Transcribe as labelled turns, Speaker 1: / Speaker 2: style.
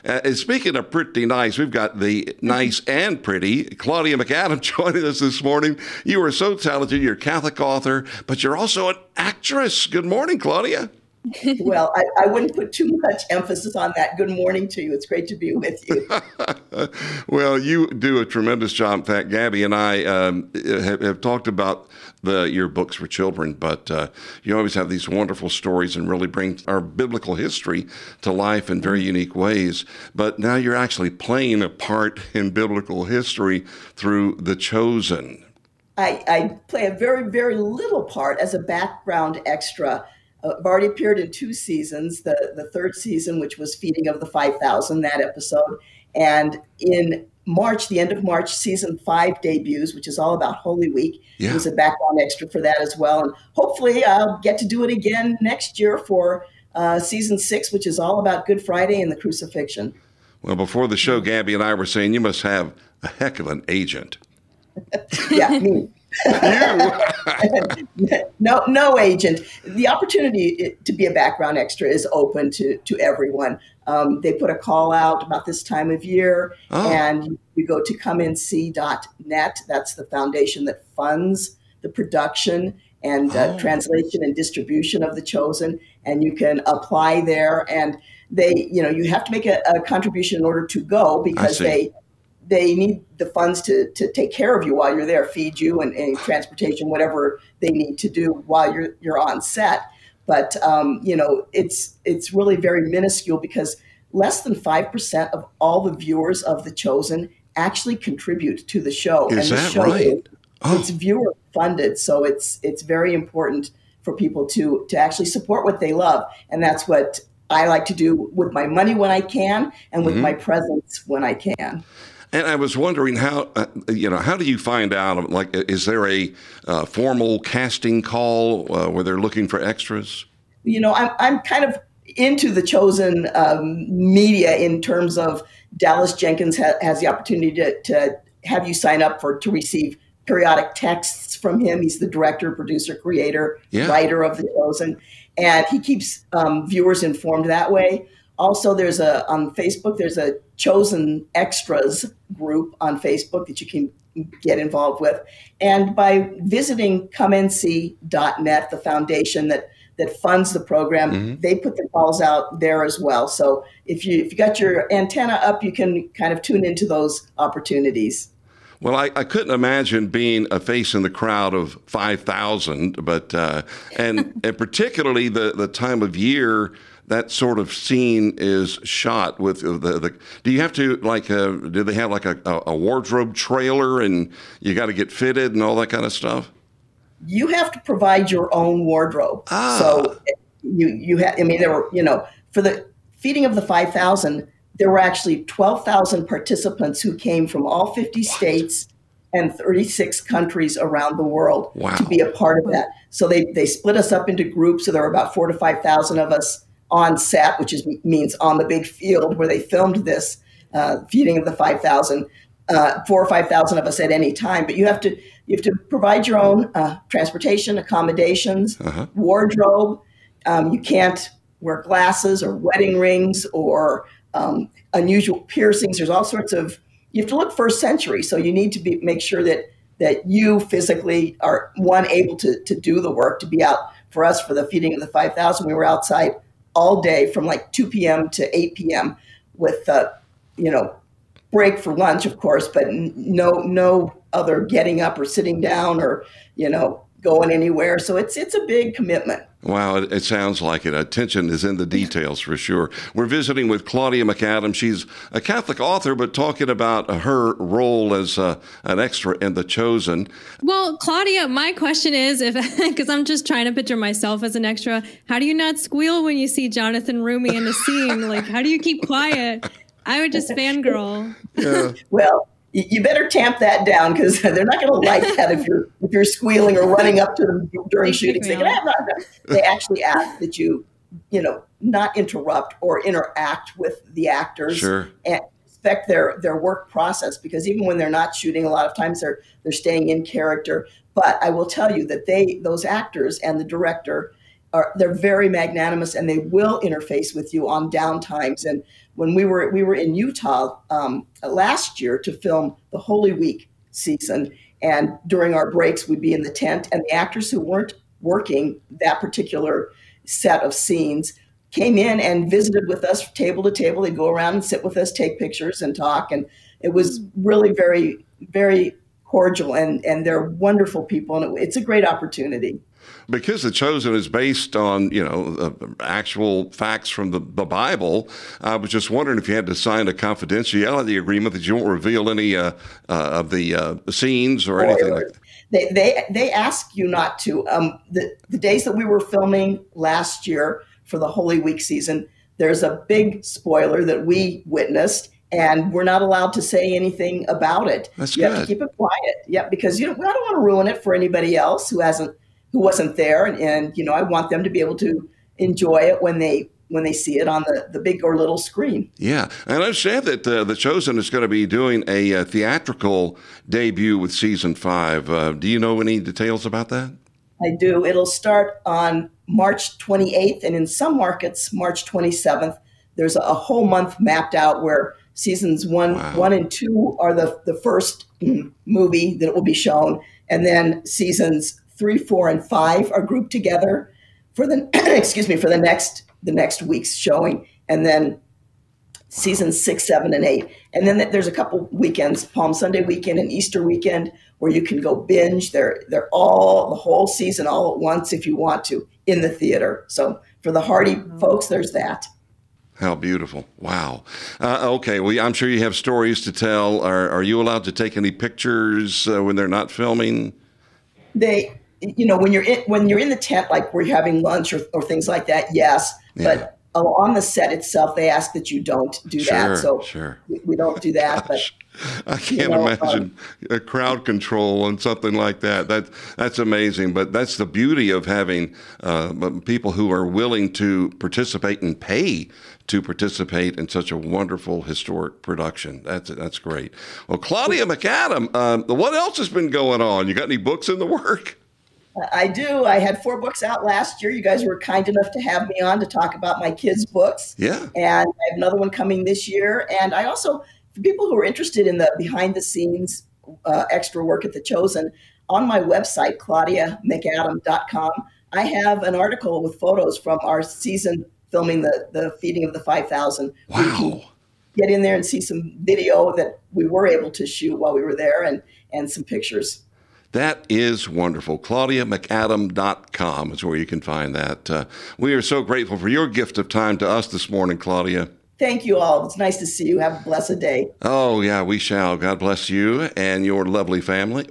Speaker 1: And speaking of pretty nice, we've got the nice and pretty Claudia McAdam joining us this morning. You are so talented. You're a Catholic author, but you're also an actress. Good morning, Claudia.
Speaker 2: Well, I wouldn't put too much emphasis on that. Good morning to you. It's great to be with you.
Speaker 1: Well, you do a tremendous job. In fact, Gabby and I have talked about your books for children, but you always have these wonderful stories and really bring our biblical history to life in very unique ways. But now you're actually playing a part in biblical history through The Chosen.
Speaker 2: I play a very, very little part as a background extra. I've already appeared in 2 seasons, the third season, which was Feeding of the 5,000, that episode. And in March, the end of March, season 5 debuts, which is all about Holy Week.
Speaker 1: Yeah.
Speaker 2: It was a background extra for that as well. And hopefully I'll get to do it again next year for season 6, which is all about Good Friday and the crucifixion.
Speaker 1: Well, before the show, Gabby and I were saying you must have a heck of an agent.
Speaker 2: Yeah, me. No agent. The opportunity to be a background extra is open to everyone. They put a call out about this time of year, and you go to comeinc.net. That's the foundation that funds the production and translation and distribution of The Chosen, and you can apply there. And you have to make a contribution in order to go, because they need the funds to take care of you while you're there, feed you and transportation, whatever they need to do while you're on set. But it's really very minuscule, because less than 5% of all the viewers of The Chosen actually contribute to the show.
Speaker 1: Is that right?
Speaker 2: It's viewer funded, so it's very important for people to actually support what they love, and that's what I like to do with my money when I can, and with my presence when I can.
Speaker 1: And I was wondering how do you find out? Like, is there a formal casting call where they're looking for extras?
Speaker 2: I'm kind of into The Chosen media in terms of Dallas Jenkins has the opportunity to have you sign up to receive periodic texts from him. He's the director, producer, creator, writer of The Chosen, and he keeps viewers informed that way. Also, on Facebook, there's a Chosen Extras group on Facebook that you can get involved with. And by visiting comeinc.net, the foundation that funds the program, they put the calls out there as well. So if you got your antenna up, you can kind of tune into those opportunities.
Speaker 1: Well, I couldn't imagine being a face in the crowd of 5,000, but and particularly the time of year that sort of scene is shot with the do you have to do they have like a wardrobe trailer and you got to get fitted and all that kind of stuff?
Speaker 2: You have to provide your own wardrobe. So you have, there were, for the Feeding of the 5,000, there were actually 12,000 participants who came from all 50 states and 36 countries around the world to be a part of that. So they split us up into groups. So there were about 4,000 to 5,000 of us on set, which means on the big field where they filmed this Feeding of the 5,000. 4,000 or 5,000 of us at any time, but you have to provide your own transportation, accommodations, wardrobe. You can't wear glasses or wedding rings or unusual piercings. There's all sorts of. You have to look first century, so you need to make sure that you physically are able to do the work, to be out. For us, for the Feeding of the 5,000, we were outside all day from like 2 p.m. to 8 p.m. with break for lunch, of course, but no other getting up or sitting down or, going anywhere. So it's a big commitment.
Speaker 1: Wow, it sounds like it. Attention is in the details for sure. We're visiting with Claudia McAdam. She's a Catholic author, but talking about her role as an extra in The Chosen.
Speaker 3: Well, Claudia, my question is, because I'm just trying to picture myself as an extra, how do you not squeal when you see Jonathan Roumie in the scene? Like, how do you keep quiet? I would just fangirl.
Speaker 1: Yeah.
Speaker 2: Well, you better tamp that down, because they're not going to like that if you're squealing or running up to them during shooting. They actually ask that you not interrupt or interact with the actors and respect their work process, because even when they're not shooting, a lot of times they're staying in character. But I will tell you that those actors and the director they're very magnanimous, and they will interface with you on downtimes. And when we were in Utah last year to film the Holy Week season, and during our breaks we'd be in the tent, and the actors who weren't working that particular set of scenes came in and visited with us table to table. They'd go around and sit with us, take pictures and talk, and it was really very, very cordial, and they're wonderful people, and it's a great opportunity.
Speaker 1: Because The Chosen is based on, actual facts from the Bible, I was just wondering if you had to sign a confidentiality agreement that you won't reveal any of the scenes or anything like that.
Speaker 2: They ask you not to. The days that we were filming last year for the Holy Week season, there's a big spoiler that we witnessed, and we're not allowed to say anything about it.
Speaker 1: That's
Speaker 2: you
Speaker 1: good.
Speaker 2: have to keep it quiet. Yeah, because I don't want to ruin it for anybody else who wasn't there, and I want them to be able to enjoy it when they see it on the big or little screen.
Speaker 1: Yeah, and I understand that The Chosen is going to be doing a theatrical debut with season 5. Do you know any details about that?
Speaker 2: I do. It'll start on March 28th, and in some markets, March 27th. There's a whole month mapped out where seasons 1 and 2 are the first movie that will be shown, and then seasons 3, 4, and 5 are grouped together for the the next week's showing, and then seasons 6, 7, and 8. And then there's a couple weekends, Palm Sunday weekend and Easter weekend, where you can go binge. They're all the whole season all at once if you want to in the theater. So for the hardy folks, there's that.
Speaker 1: How beautiful. Wow. Okay. Well, I'm sure you have stories to tell. Are you allowed to take any pictures when they're not filming?
Speaker 2: When you're in the tent, like we're having lunch or things like that, yes. Yeah. But on the set itself, they ask that you don't do that. So we don't do that. But
Speaker 1: I can't imagine a crowd control on something like that. That's amazing. But that's the beauty of having people who are willing to participate and pay to participate in such a wonderful historic production. That's great. Well, Claudia McAdam, what else has been going on? You got any books in the work?
Speaker 2: I do. I had 4 books out last year. You guys were kind enough to have me on to talk about my kids' books.
Speaker 1: Yeah.
Speaker 2: And I have another one coming this year. And I also, for people who are interested in the behind-the-scenes extra work at The Chosen, on my website, ClaudiaMcAdam.com, I have an article with photos from our season filming the feeding of the 5,000.
Speaker 1: Wow.
Speaker 2: You can get in there and see some video that we were able to shoot while we were there, and some pictures.
Speaker 1: That is wonderful. ClaudiaMcAdam.com is where you can find that. We are so grateful for your gift of time to us this morning, Claudia.
Speaker 2: Thank you all. It's nice to see you. Have a blessed day.
Speaker 1: Oh, yeah, we shall. God bless you and your lovely family.